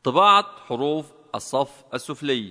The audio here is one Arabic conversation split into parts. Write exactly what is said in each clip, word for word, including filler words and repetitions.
طباعة حروف الصف السفلي.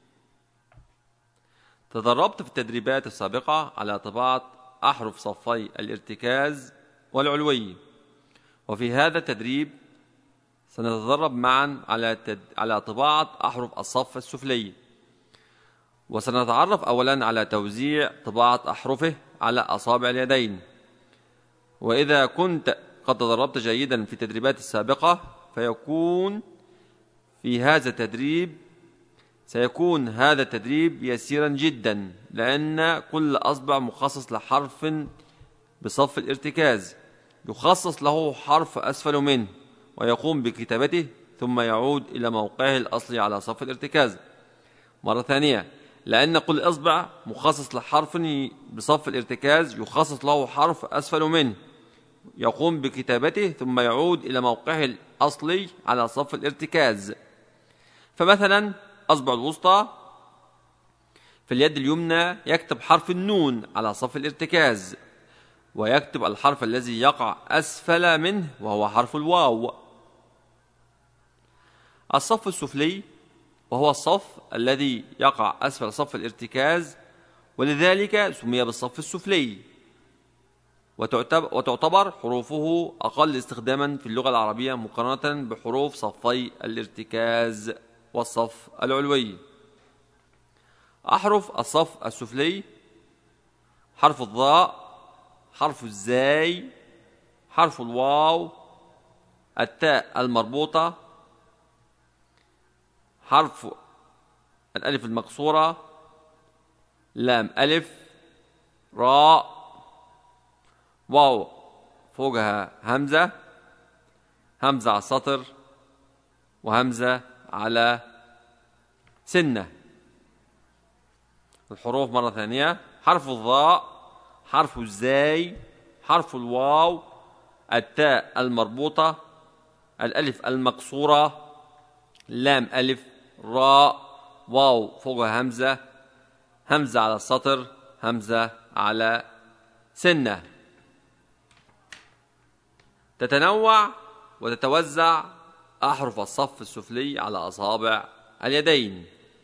تدربت في التدريبات السابقة على طباعة أحرف صفي الارتكاز والعلوي، وفي هذا التدريب سنتدرب معا على تد... على طباعة أحرف الصف السفلي، وسنتعرف أولا على توزيع طباعة أحرفه على أصابع اليدين. وإذا كنت قد تدربت جيدا في التدريبات السابقة فيكون في هذا التدريب سيكون هذا التدريب يسيرا جدا، لأن كل أصبع مخصص لحرف بصف الارتكاز يخصص له حرف أسفل منه ويقوم بكتابته ثم يعود إلى موقعه الأصلي على صف الارتكاز. مرة ثانية، لأن كل إصبع مخصص لحرف بصف الارتكاز يخصص له حرف أسفل منه يقوم بكتابته ثم يعود إلى موقعه الأصلي على صف الارتكاز. فمثلا أصبع الوسطى في اليد اليمنى يكتب حرف النون على صف الارتكاز، ويكتب الحرف الذي يقع أسفل منه وهو حرف الواو. الصف السفلي وهو الصف الذي يقع أسفل صف الارتكاز، ولذلك سمي بالصف السفلي، وتعتبر حروفه أقل استخداما في اللغة العربية مقارنة بحروف صفي الارتكاز والصف العلوي. أحرف الصف السفلي: حرف الضاء، حرف الزاي، حرف الواو، التاء المربوطة، حرف الألف المكسورة، لام ألف، راء، واو فوقها همزة، همزة على السطر، وهمزة على سنة. الحروف مرة ثانية: حرف الضاء، حرف الزاي، حرف الواو، التاء المربوطة، الألف المكسورة، لام ألف، راء، واو فوقها همزة، همزة على السطر، همزة على سنة. تتنوع وتتوزع أحرف الصف السفلي على أصابع اليدين.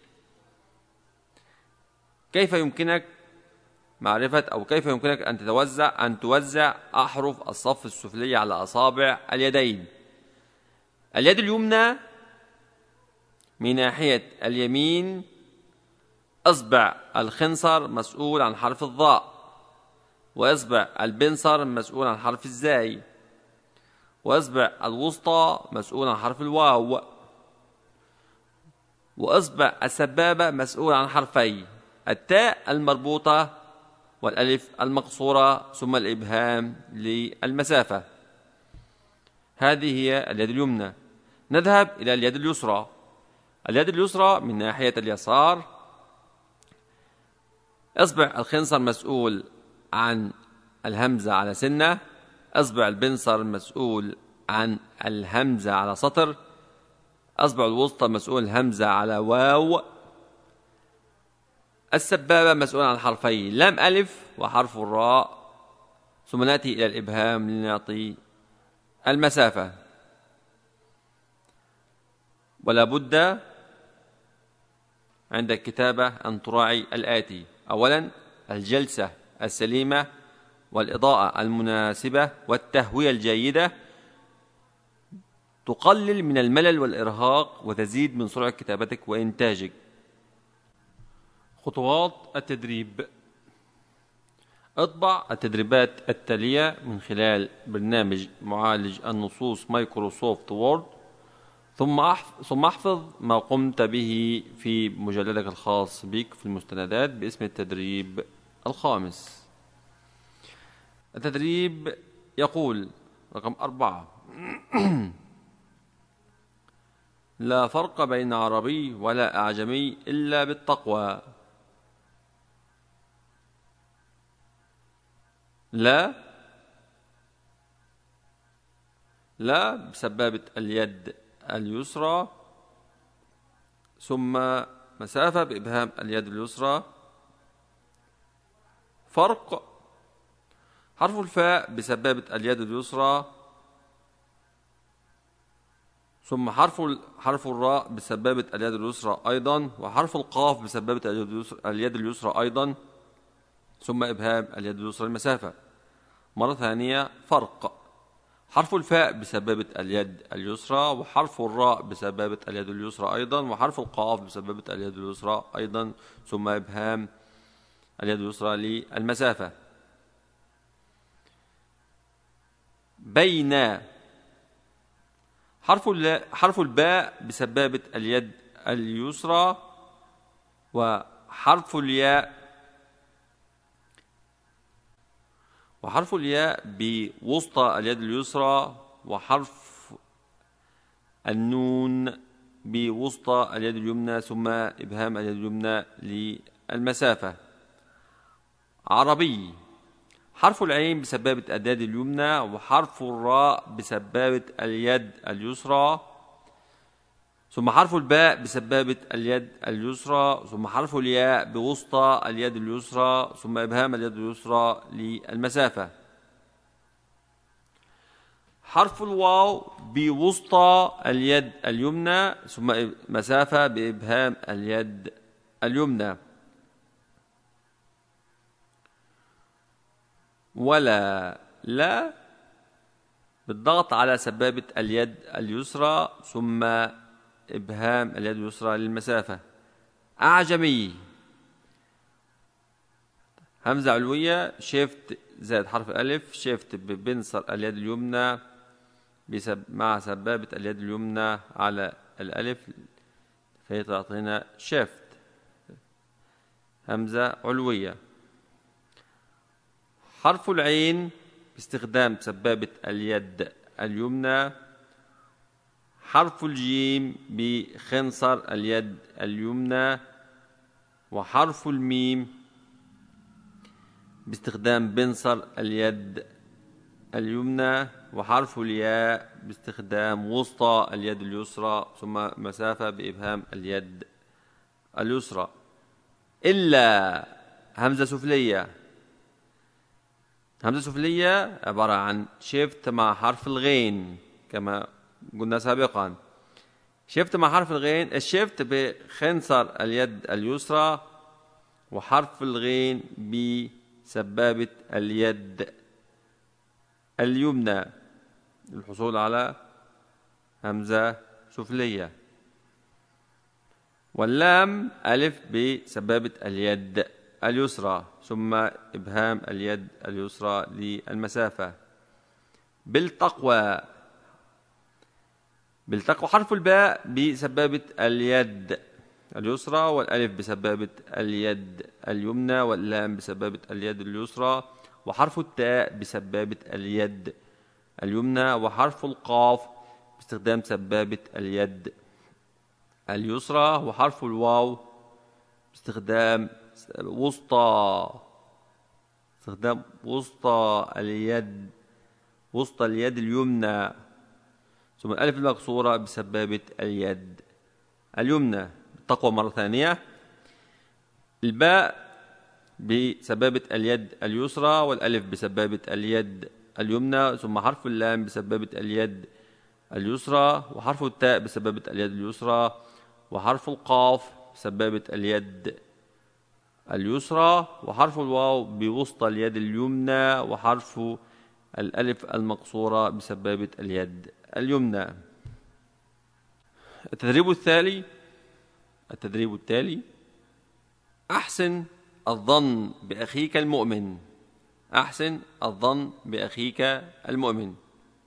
كيف يمكنك معرفة أو كيف يمكنك أن تتوزع أن توزع أحرف الصف السفلي على أصابع اليدين؟ اليد اليمنى من ناحية اليمين إصبع الخنصر مسؤول عن حرف الضاء، وإصبع البنصر مسؤول عن حرف الزاي، وإصبع الوسطى مسؤول عن حرف الواو، وإصبع السبابة مسؤول عن حرفي التاء المربوطة والألف المقصورة ثم الإبهام للمسافة. هذه هي اليد اليمنى. نذهب إلى اليد اليسرى. اليد اليسرى من ناحية اليسار إصبع الخنصر مسؤول عن الهمزة على سنة، إصبع البنصر مسؤول عن الهمزة على سطر، إصبع الوسطى مسؤول همزة على واو، السبابة مسؤول عن حرفي لام ألف وحرف الراء، ثم نأتي إلى الإبهام لنعطي المسافة. ولا بد عند الكتابة أن تراعي الآتي: أولا الجلسة السليمة والإضاءة المناسبة والتهوية الجيدة تقلل من الملل والإرهاق وتزيد من سرعة كتابتك وإنتاجك. خطوات التدريب: اطبع التدريبات التالية من خلال برنامج معالج النصوص مايكروسوفت وورد، ثم ثم احفظ ما قمت به في مجلدك الخاص بك في المستندات باسم التدريب الخامس. التدريب يقول: رقم أربعة: لا فرق بين عربي ولا أعجمي إلا بالتقوى. لا لا بسبابة اليد اليسرى، ثم مسافة بإبهام اليد اليسرى. فرق: حرف الفاء بسبابة اليد اليسرى، ثم حرف حرف الراء بسبابة اليد اليسرى أيضا، وحرف القاف بسبابة اليد اليسرى أيضا، ثم إبهام اليد اليسرى المسافة. مرة ثانية فرق: حرف الفاء بسبابة اليد اليسرى، وحرف الراء بسبابة اليد اليسرى أيضا، وحرف القاف بسبابة اليد اليسرى أيضا، ثم إبهام اليد اليسرى للمسافة. بين: حرف حرف الباء بسبابة اليد اليسرى، وحرف الياء وحرف الياء بوسطى اليد اليسرى، وحرف النون بوسطى اليد اليمنى، ثم إبهام اليد اليمنى للمسافة. عربي: حرف العين بسبابة اليد اليمنى، وحرف الراء بسبابة اليد اليسرى، ثم حرف الباء بسبابة اليد اليسرى، ثم حرف الياء بوسطى اليد اليسرى، ثم إبهام اليد اليسرى للمسافة. حرف الواو بوسطى اليد اليمنى، ثم مسافة بإبهام اليد اليمنى. ولا لا بالضغط على سبابة اليد اليسرى، ثم إبهام اليد اليسرى للمسافة. أعجمي: همزة علوية شيفت زائد حرف الألف، شيفت بنصر اليد اليمنى بسب مع سبابة اليد اليمنى على الألف، فيعطينا شيفت همزة علوية. حرف العين باستخدام سبابة اليد اليمنى. حرف الجيم بخنصر اليد اليمنى. وحرف الميم باستخدام بنصر اليد اليمنى. وحرف الياء باستخدام وسطى اليد اليسرى، ثم مسافة بإبهام اليد اليسرى. إلا همزة سفلية. همزة سفلية عبارة عن شيفت مع حرف الغين كما قلنا سابقا. شيفت مع حرف الغين، الشيفت بخنصر اليد اليسرى، وحرف الغين بسبابة اليد اليمنى للحصول على همزة سفلية. واللام ألف بسبابة اليد اليسرى، ثم إبهام اليد اليسرى للمسافة. بالتقوى. بالتقوى حرف الباء بسبابة اليد اليسرى، والألف بسبابة اليد اليمنى، واللام بسبابة اليد اليسرى، وحرف التاء بسبابة اليد اليمنى، وحرف القاف باستخدام سبابة اليد اليسرى، وحرف الواو باستخدام وسطى استخدام وسطى اليد وسطى اليد اليمنى، ثم الألف المكسورة بسبابة اليد اليمنى. التقوى مرة ثانية: الباء بسبابة اليد اليسرى، والألف بسبابة اليد اليمنى، ثم حرف اللام بسبابة اليد اليسرى، وحرف التاء بسبابة اليد اليسرى، وحرف القاف بسبابة اليد اليسرى، وحرف الواو بوسطى اليد اليمنى، وحرف الألف المقصورة بسبابة اليد اليمنى. التدريب التالي التدريب التالي أحسن الظن بأخيك المؤمن. أحسن الظن بأخيك المؤمن.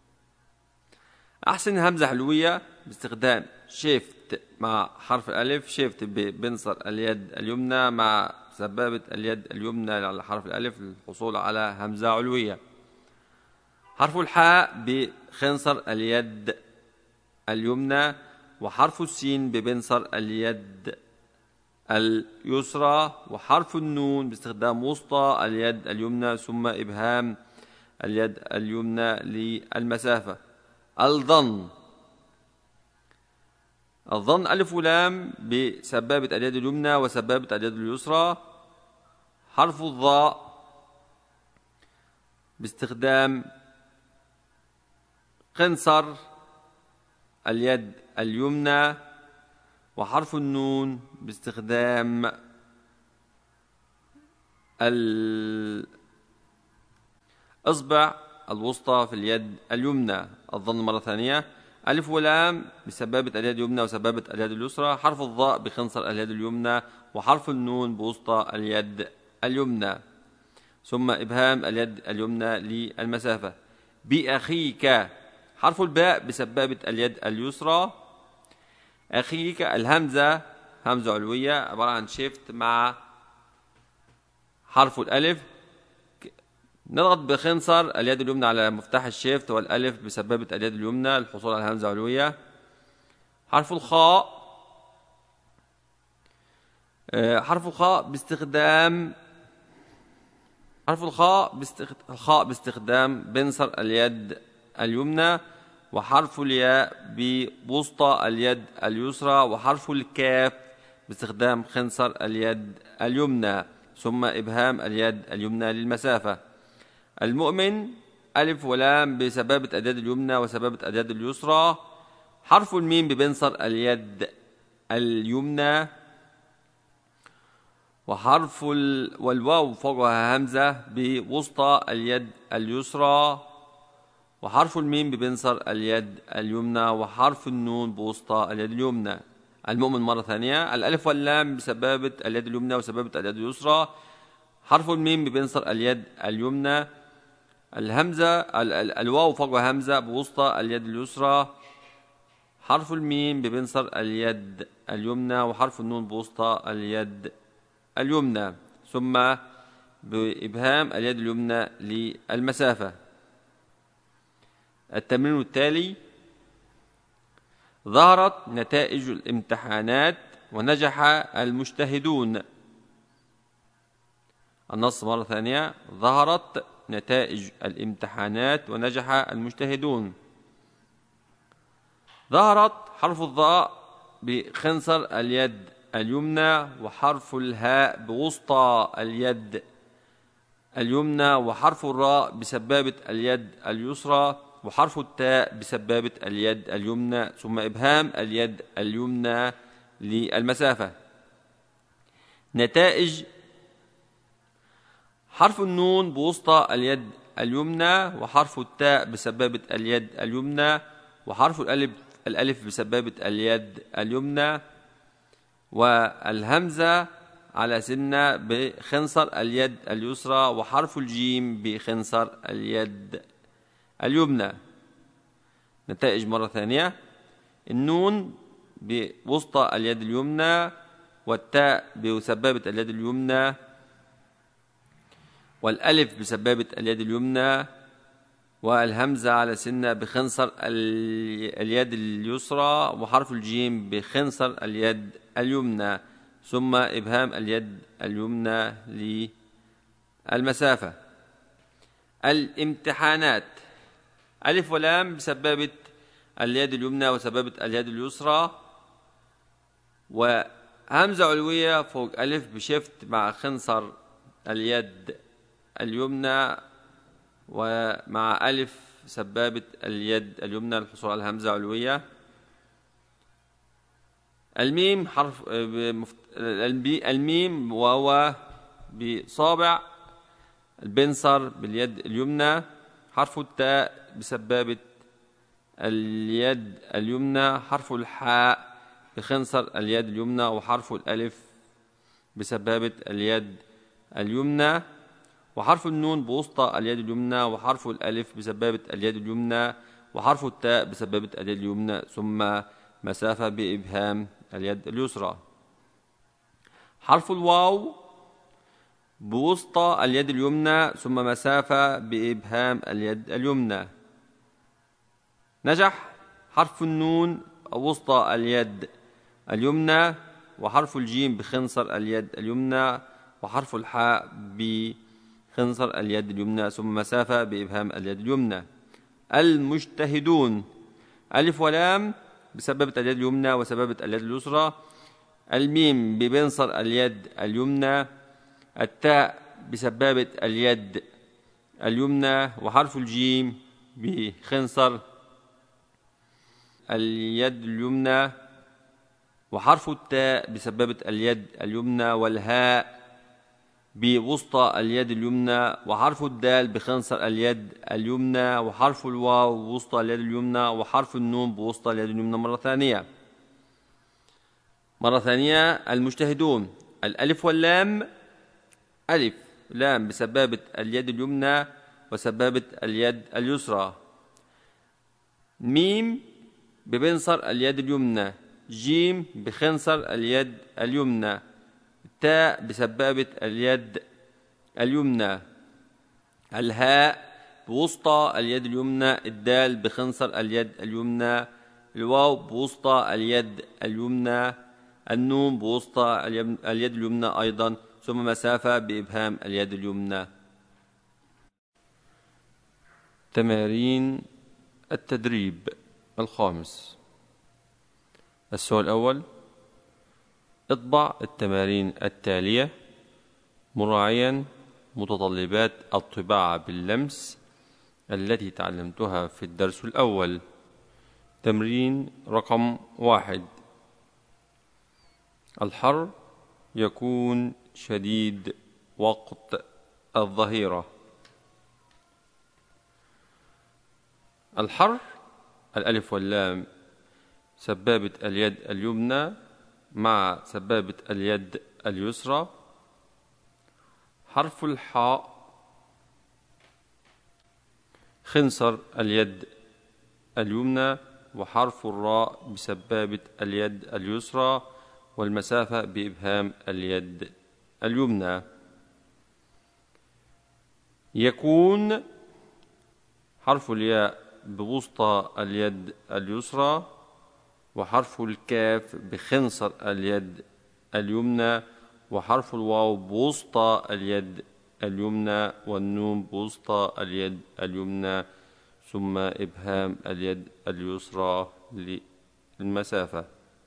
أحسن همزة حلوية باستخدام شيفت مع حرف الألف، شيفت بنصر اليد اليمنى مع سبابة اليد اليمنى على حرف الألف للحصول على همزة علوية. حرف الحاء بخنصر اليد اليمنى، وحرف السين ببنصر اليد اليسرى، وحرف النون باستخدام وسطى اليد اليمنى، ثم إبهام اليد اليمنى للمسافة. الظن. الظن ألف ولام بسبابة اليد اليمنى وسبابة اليد اليسرى. حرف الظاء باستخدام قنصر اليد اليمنى وحرف النون باستخدام الإصبع الوسطى في اليد اليمنى. الظن مرة ثانية: ألف ولام بسبابة اليد اليمنى وسبابة اليد اليسرى، حرف الضاء بخنصر اليد اليمنى وحرف النون بوسطى اليد اليمنى، ثم إبهام اليد اليمنى للمسافة. بأخيك، حرف الباء بسبابة اليد اليسرى. أخيك الهمزة همزة علوية عبارة عن شيفت مع حرف الألف، نضغط بخنصر اليد اليمنى على مفتاح الشيفت والألف بسبابة اليد اليمنى للحصول على همزة علوية. حرف الخاء، حرف الخاء باستخدام حرف الخاء الخاء باستخدام بنصر اليد اليمنى، وحرف الياء بوسطى اليد اليسرى، وحرف الكاف باستخدام خنصر اليد اليمنى، ثم إبهام اليد اليمنى للمسافة. المؤمن ألف ولام بسبابة اليد اليمنى وسبابة اليد اليسرى، حرف الميم ببنصر اليد اليمنى، وحرف ال... والواو فوقها همزة بوسطى اليد اليسرى، وحرف الميم ببنصر اليد اليمنى، وحرف النون بوسطى اليد اليمنى. المؤمن مرة ثانية: الألف واللام بسبابة اليد اليمنى وسبابة اليد اليسرى، حرف الميم ببنصر اليد اليمنى، الهمزة ال... ال... الواو فوقها همزة بوسطى اليد اليسرى، حرف الميم ببنصر اليد اليمنى، وحرف النون بوسطى اليد اليمنى، ثم بإبهام اليد اليمنى للمسافة. التمرين التالي: ظهرت نتائج الامتحانات ونجح المجتهدون. النص مرة ثانية: ظهرت نتائج الامتحانات ونجح المجتهدون. ظهرت حرف الضاء بخنصر اليد اليمنى، وحرف الهاء بوسطى اليد اليمنى، وحرف الراء بسبابة اليد اليسرى، وحرف التاء بسبابة اليد اليمنى، ثم إبهام اليد اليمنى للمسافة. نتائج: حرف النون بوسطى اليد اليمنى، وحرف التاء بسبابة اليد اليمنى، وحرف الألف الألف بسبابة اليد اليمنى، والهمزة على سنة بخنصر اليد اليسرى، وحرف الجيم بخنصر اليد اليمنى. نتائج مرة ثانية: النون بوسطى اليد اليمنى، والتاء بسبابة اليد اليمنى، والألف بسبابة اليد اليمنى، والهمزة على سنة بخنصر اليد اليسرى، وحرف الجيم بخنصر اليد اليمنى، ثم إبهام اليد اليمنى للمسافة. الامتحانات: ألف ولام بسبابة اليد اليمنى وسبابة اليد اليسرى، وهمزة علوية فوق ألف بشفت مع خنصر اليد اليمنى، ومع ألف سبابة اليد اليمنى للحصول على الهمزة علوية. الميم حرف الميم وهو بصابع البنصر باليد اليمنى، حرف التاء بسبابة اليد اليمنى، حرف الحاء بخنصر اليد اليمنى، وحرف الألف بسبابة اليد اليمنى، وحرف النون بوسطى اليد اليمنى، وحرف الألف بسبابة اليد اليمنى، وحرف التاء بسبابة اليد اليمنى، ثم مسافة بإبهام اليد اليسرى. حرف الواو بوسطى اليد اليمنى، ثم مسافة بإبهام اليد اليمنى. نجح حرف النون وسطى اليد اليمنى، وحرف الجيم بخنصر اليد اليمنى، وحرف الحاء بخنصر اليد اليمنى، ثم مسافة بإبهام اليد اليمنى. المجتهدون: ألف ولام بسبابة اليد اليمنى وسبابة اليد اليسرى، الميم ببنصر اليد اليمنى، التاء بسبابة اليد اليمنى، وحرف الجيم بخنصر اليد اليمنى، وحرف التاء بسبابة اليد اليمنى، والهاء بوسطى اليد اليمنى، وحرف الدال بخنصر اليد اليمنى، وحرف الواو بوسطى اليد اليمنى، وحرف النون بوسطى اليد اليمنى. مرة ثانية مرة ثانية المجتهدون: الألف واللام، ألف لام بسبابة اليد اليمنى وسبابة اليد اليسرى، ميم ببنصر اليد اليمنى، جيم بخنصر اليد اليمنى، تاء بسبابة اليد اليمنى، الهاء بوسطى اليد اليمنى، الدال بخنصر اليد اليمنى، الواو بوسطى اليد اليمنى، النون بوسطى اليد اليمنى أيضا، ثم مسافة بإبهام اليد اليمنى. تمارين التدريب الخامس. السؤال الأول: اطبع التمارين التالية مراعيا متطلبات الطباعة باللمس التي تعلمتها في الدرس الأول. تمرين رقم واحد: الحر يكون شديد وقت الظهيرة. الحر، الألف واللام سبابة اليد اليمنى مع سبابة اليد اليسرى. حرف الحاء خنصر اليد اليمنى، وحرف الراء بسبابة اليد اليسرى، والمسافة بإبهام اليد اليمنى. يكون، حرف الياء بوسطى اليد اليسرى، وحرف الكاف بخنصر اليد اليمنى، وحرف الواو بوسطى اليد اليمنى، والنون بوسطى اليد اليمنى، ثم إبهام اليد اليسرى للمسافة.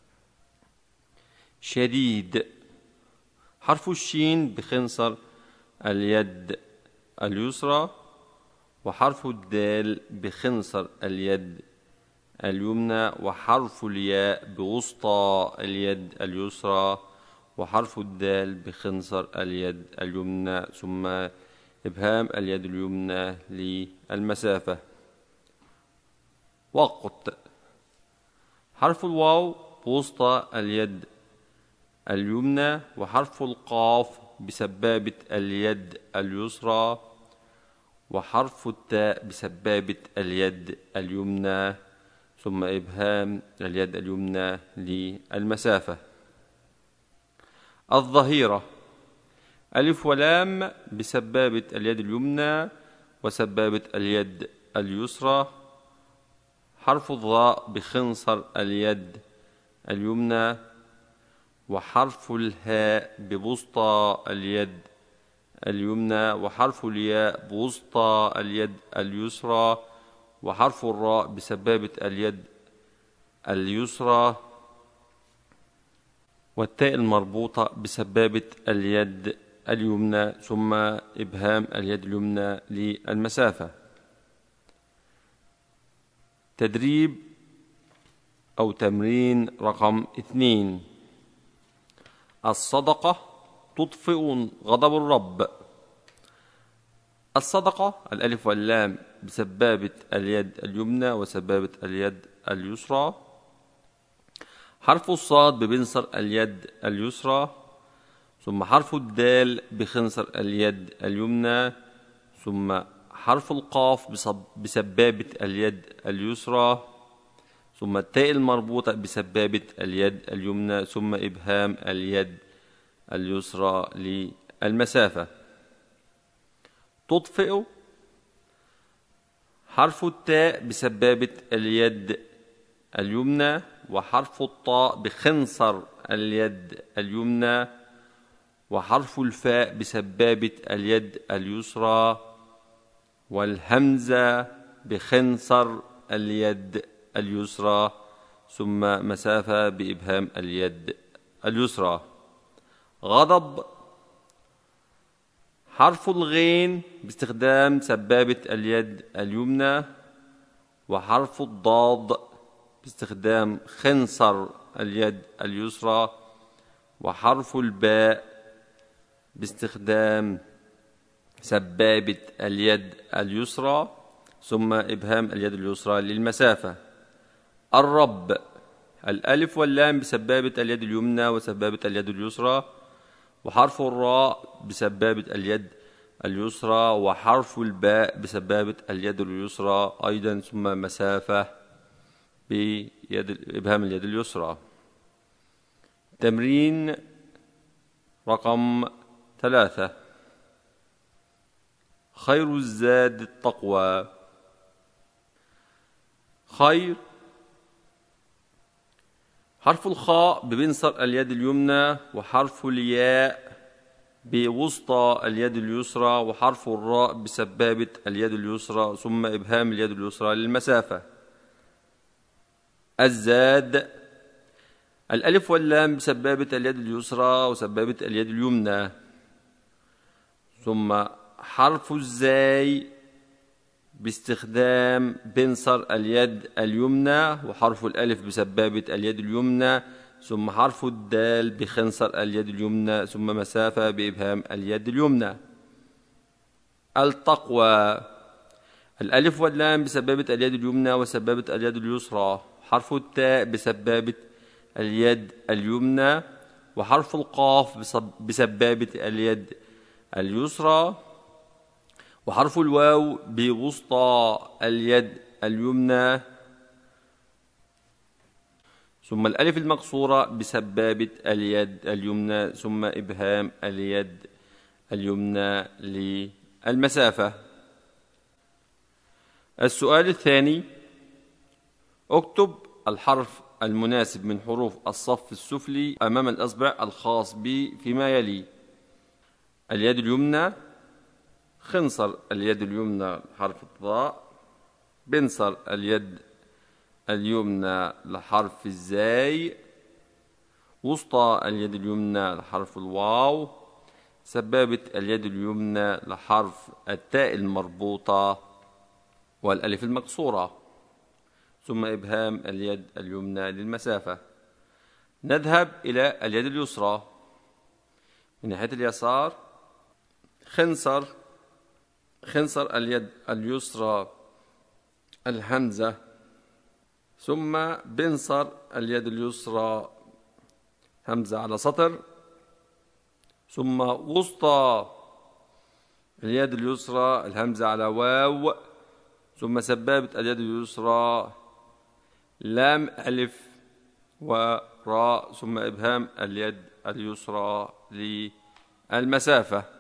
شديد، حرف الشين بخنصر اليد اليسرى، وحرف الدال بخنصر اليد اليمنى، وحرف الياء بوسطى اليد اليسرى، وحرف الدال بخنصر اليد اليمنى، ثم إبهام اليد اليمنى للمسافة. وقت، حرف الواو بوسطى اليد اليمنى، وحرف القاف بسبابة اليد اليسرى، وحرف التاء بسبابة اليد اليمنى، ثم إبهام اليد اليمنى للمسافة. الظهيرة، ألف ولام بسبابة اليد اليمنى وسبابة اليد اليسرى. حرف الظاء بخنصر اليد اليمنى، وحرف الهاء بوسطى اليد اليمنى، وحرف الياء بوسطى اليد اليسرى، وحرف الراء بسبابة اليد اليسرى، والتاء المربوطة بسبابة اليد اليمنى، ثم إبهام اليد اليمنى للمسافة. تدريب أو تمرين رقم اثنين: الصدقة تطفئ غضب الرب. الصدقة، الألف واللام بسبابة اليد اليمنى وسبابة اليد اليسرى. حرف الصاد ببنصر اليد اليسرى، ثم حرف الدال بخنصر اليد اليمنى، ثم حرف القاف بسبابة اليد اليسرى، ثم التاء المربوطة بسبابة اليد اليمنى، ثم إبهام اليد اليسرى للمسافة. تطفئ، حرف التاء بسبابة اليد اليمنى، وحرف الطاء بخنصر اليد اليمنى، وحرف الفاء بسبابة اليد اليسرى، والهمزة بخنصر اليد اليسرى، ثم مسافة بإبهام اليد اليسرى. غضب، حرف الغين باستخدام سبابة اليد اليمنى، وحرف الضاد باستخدام خنصر اليد اليسرى، وحرف الباء باستخدام سبابة اليد اليسرى ثم إبهام اليد اليسرى للمسافة. الرب، الألف واللام بسبابة اليد اليمنى وسبابة اليد اليسرى، وحرف الراء بسبابة اليد اليسرى، وحرف الباء بسبابة اليد اليسرى أيضا ثم مسافة بيد إبهام اليد اليسرى. تمرين رقم ثلاثة. خير الزاد التقوى. خير، حرف الخاء ببنصر اليد اليمنى، وحرف الياء بوسطى اليد اليسرى، وحرف الراء بسبابة اليد اليسرى ثم إبهام اليد اليسرى للمسافة. الزاد، الألف واللام بسبابة اليد اليسرى وسبابة اليد اليمنى، ثم حرف الزاي باستخدام بنصر اليد اليمنى، وحرف الألف بسبابة اليد اليمنى، ثم حرف الدال بخنصر اليد اليمنى ثم مسافة بإبهام اليد اليمنى. التقوى، الألف واللام بسبابة اليد اليمنى وسبابة اليد اليسرى، حرف التاء بسبابة اليد اليمنى، وحرف القاف بسبابة اليد اليسرى، وحرف الواو بوسطى اليد اليمنى، ثم الألف المقصورة بسبابة اليد اليمنى ثم إبهام اليد اليمنى للمسافة. السؤال الثاني: اكتب الحرف المناسب من حروف الصف السفلي أمام الإصبع الخاص ب فيما يلي: اليد اليمنى، خنصر اليد اليمنى لحرف الضاء، بنصر اليد اليمنى لحرف الزاي، وسطى اليد اليمنى لحرف الواو، سبابة اليد اليمنى لحرف التاء المربوطة والألف المكسورة، ثم إبهام اليد اليمنى للمسافة. نذهب إلى اليد اليسرى. من ناحية اليسار: خنصر خنصر اليد اليسرى الهمزة، ثم بنصر اليد اليسرى همزة على سطر، ثم وسطى اليد اليسرى الهمزة على واو، ثم سبابة اليد اليسرى لام ألف وراء، ثم إبهام اليد اليسرى للمسافة.